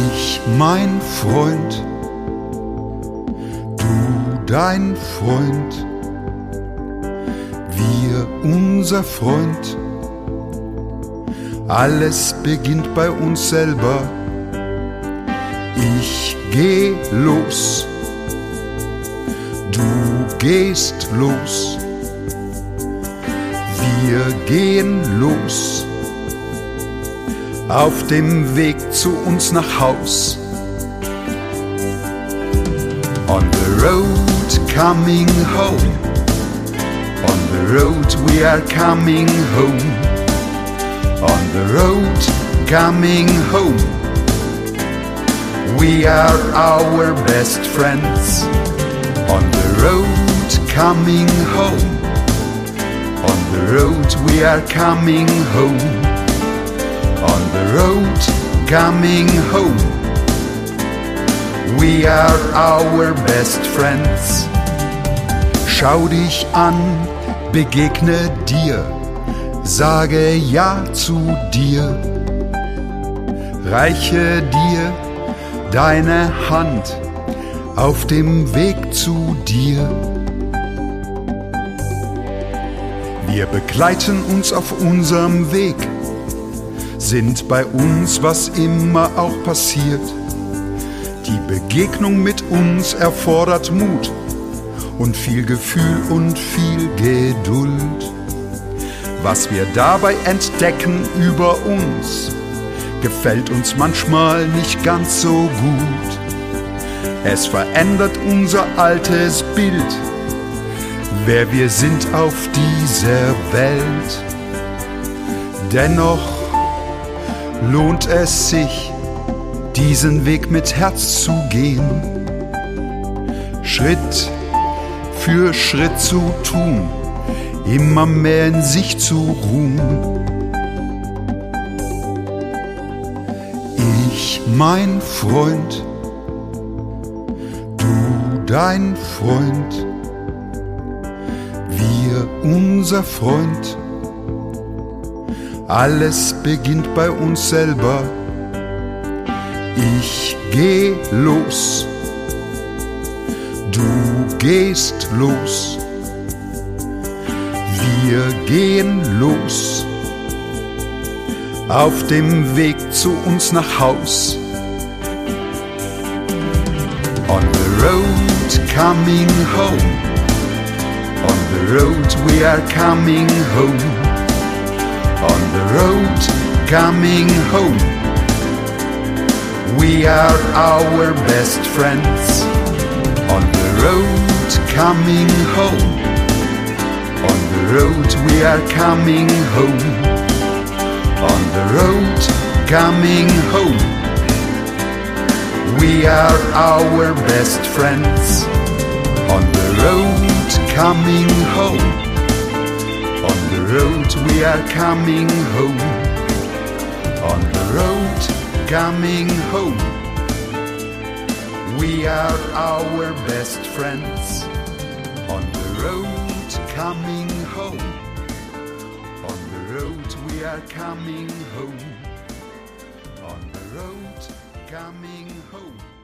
Ich, mein Freund, du, dein Freund, wir, unser Freund. Alles beginnt bei uns selber. Ich geh los, du gehst los, wir gehen los, auf dem Weg zu uns nach Haus. On the road coming home, on the road we are coming home, on the road coming home. We are our best friends. On the road coming home, on the road we are coming home, on the road coming home. We are our best friends. Schau dich an, begegne dir, sage Ja zu dir, reiche dir deine Hand auf dem Weg zu dir. Wir begleiten uns auf unserem Weg, sind bei uns, was immer auch passiert. Die Begegnung mit uns erfordert Mut und viel Gefühl und viel Geduld. Was wir dabei entdecken über uns, gefällt uns manchmal nicht ganz so gut. Es verändert unser altes Bild, wer wir sind auf dieser Welt. Dennoch lohnt es sich, diesen Weg mit Herz zu gehen, Schritt für Schritt zu tun, immer mehr in sich zu ruhen. Ich, mein Freund, du, dein Freund, wir, unser Freund. Alles beginnt bei uns selber. Ich geh los, du gehst los, wir gehen los, auf dem Weg zu uns nach Haus. On the road coming home, on the road we are coming home, on the road coming home. We are our best friends. On the road coming home, on the road we are coming home, on the road coming home. We are our best friends. On the road coming home, on the road we are coming home, on the road coming home. We are our best friends. On the road coming home, on the road we are coming home, on the road coming home.